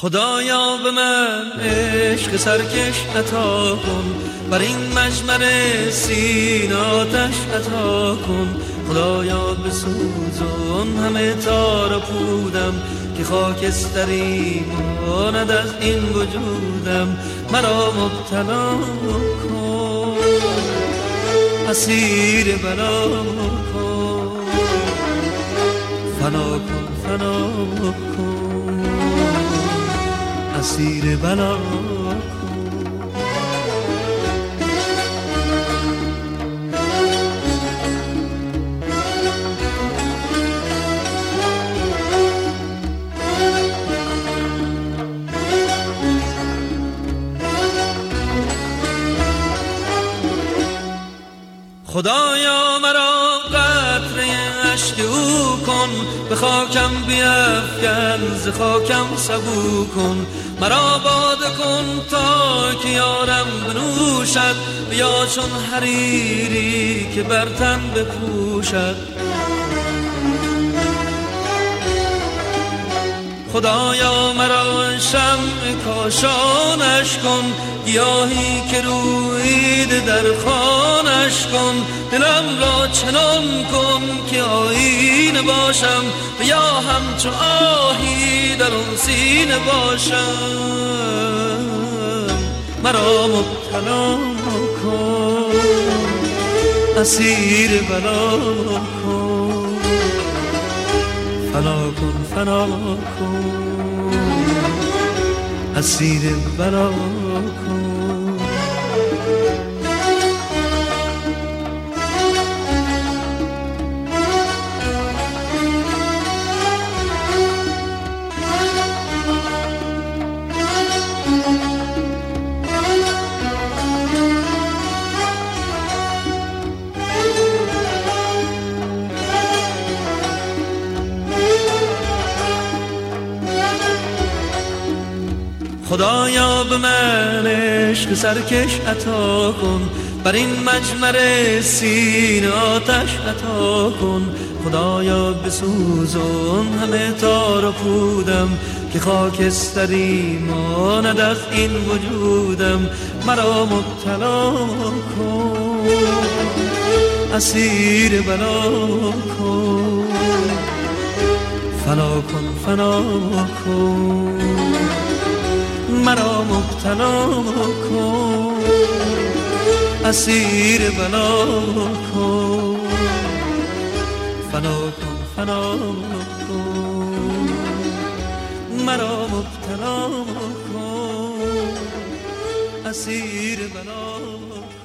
خدایا به من عشق سرکش عطا کن، بر این مجمر سینه آتش عطا کن. خدایا بسوزون همه تار و پودم، که خاکستری ماند از این وجودم. مرا مبتلا کن، اسیر بلا کن، فنا کن، فنا کن، اسیر بلا کن. خدایا مرا قطره اشک او کن، به خاکم بیفکن ز خاکم سبو کن. مرا باده کن تا که یارم بنوشد، یا چون حریری که بر تن بپوشد. خدایا مرا شمع کاشانش کن، گیاهی که رویید در خانش کن. دلم را چنان کن که آیینه باشم، یا همچو آهی در اون سینه باشم. مرا مبتلا کن، اسیر بلا کن، فنا کن، فنا کن، اسیر بلا کن. خدایا به من عشق سرکش عطا کن، بر این مجمر سینه آتش عطا کن. خدایا بسوزون همه تار و پودم، که خاکستری ماند از این وجودم. مرا مبتلا کن، اسیر بلا کن، فنا کن، فنا کن. مرا مبتلا کن، اسیر بلا کن، فنا کن، فنا کن. مرا مبتلا کن، اسیر بلا کن.